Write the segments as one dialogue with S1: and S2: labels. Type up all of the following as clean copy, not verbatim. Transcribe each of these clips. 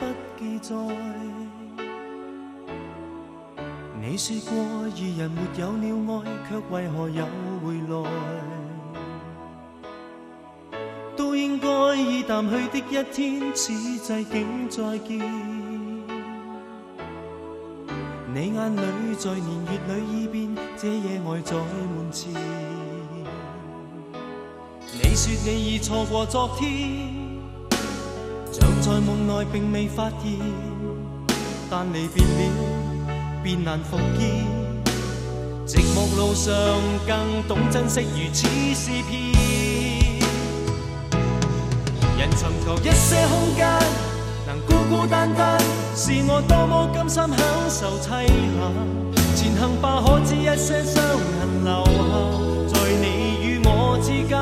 S1: 不記載。你說過二人沒有了愛，卻為何有回來？都應該已淡去的一天，此際竟再見。你眼裏在年月裏已變，這夜愛在門前。你說你已錯過昨天，像在夢內並未發現，但離別了便難復見。寂寞路上更懂珍惜，如此詩篇。人尋求一些空間，能孤孤單單，是我多麼甘心享受凄涼。前行吧，可知一些傷痕留下在你與我之間。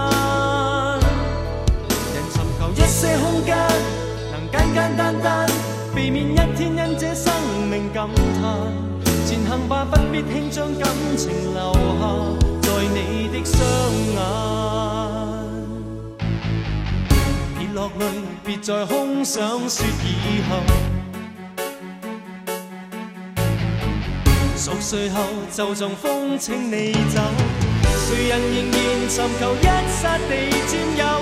S1: 人尋求一些空間，能簡簡單單，避免一天因這生命感嘆。前行吧，不必輕將感情留下在你的雙眼。別落淚，別再空想說以後。熟睡後就像風請你走，誰人仍然尋求一剎地佔有？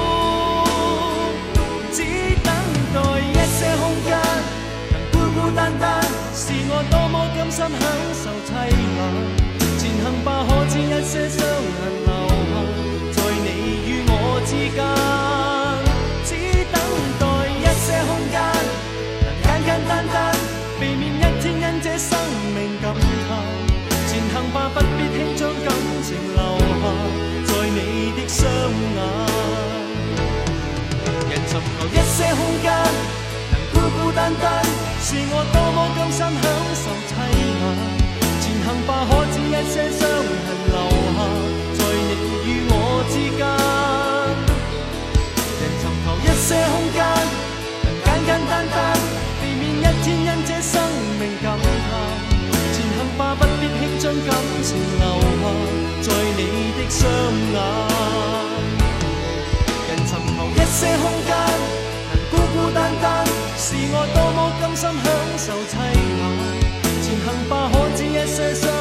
S1: 只等待一些空間，能孤孤單單，是我多麼甘心享受凄涼。前行吧，可知一些傷痕留下在你與我之間。只等待一些空間，能簡簡單單，避免一天因這生命感嘆。前行吧，不必輕將感情留下在你的雙眼。人尋求一些空間，能孤孤單單，是我多麼甘心享受凄涼。前行吧，可知一些傷痕留下在你與我之間。人尋求一些空間，能簡簡單單，避免一天因這生命感嘆。前行吧，不必輕將感情留下在你的雙眼。人尋求一些空間，能孤孤單單，是我多麼甘心享受凄涼。前行吧，可知一些傷